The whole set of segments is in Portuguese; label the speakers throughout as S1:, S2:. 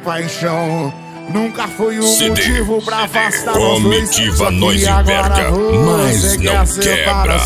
S1: paixão. Nunca foi um motivo pra afastar nós dois.
S2: Comitiva nós enverga, mas não quebra.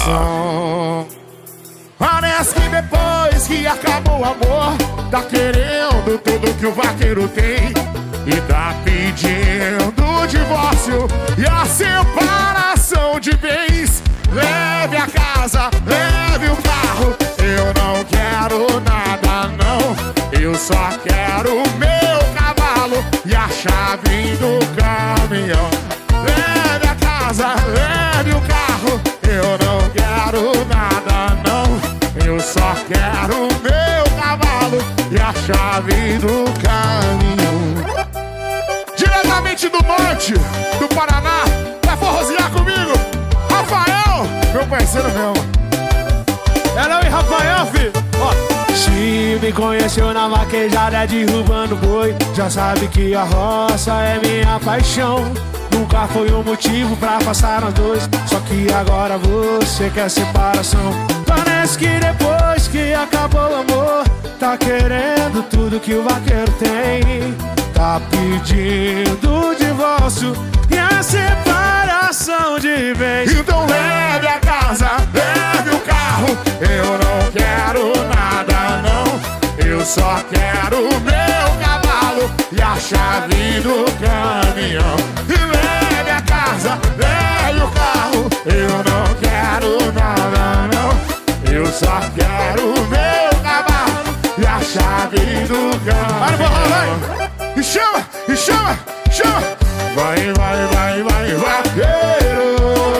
S1: Parece que depois que acabou o amor, tá querendo tudo que o vaqueiro tem e tá pedindo o divórcio e a separação de bens. Leve a casa, leve o carro. Eu não quero nada não, eu só quero o meu cavalo e a chave do caminhão. Leve a casa, leve o carro. Eu não quero nada não, eu só quero o meu cavalo e a chave do caminhão. Diretamente do norte do Paraná, vai forrosear comigo, Rafael, meu parceiro mesmo.
S3: É não, e Rafael, filho? Ó. Se me conheceu na vaquejada derrubando boi, já sabe que a roça é minha paixão. Nunca foi um motivo pra passar nós dois, só que agora você quer separação. Parece que depois que acabou o amor, tá querendo tudo que o vaqueiro tem. Tá pedindo o divórcio e a separação de bens.
S1: Então leve a casa, leve o carro. Eu não quero nada não, eu só quero o meu cavalo e a chave do caminhão. E leve a casa, leve o carro. Eu não quero nada não, eu só quero o meu cavalo e a chave do caminhão. E chama, e chama, chama. Vai, vai, vai, vai, vaqueiro.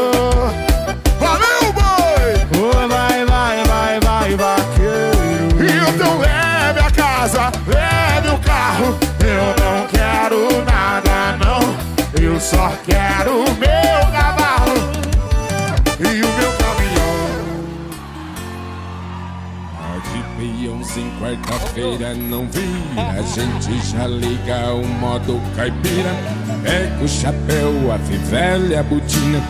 S1: Valeu, boi!
S3: Oh, vai, vai, vai, vai, vaqueiro.
S1: Então leve a casa, leve o carro. Eu não quero nada não, eu só quero o meu cavalo e o meu caminhão.
S2: De peãozinho, quarta-feira não vira, a gente já liga o modo caipira. Pega o chapéu, a fivela e a botina.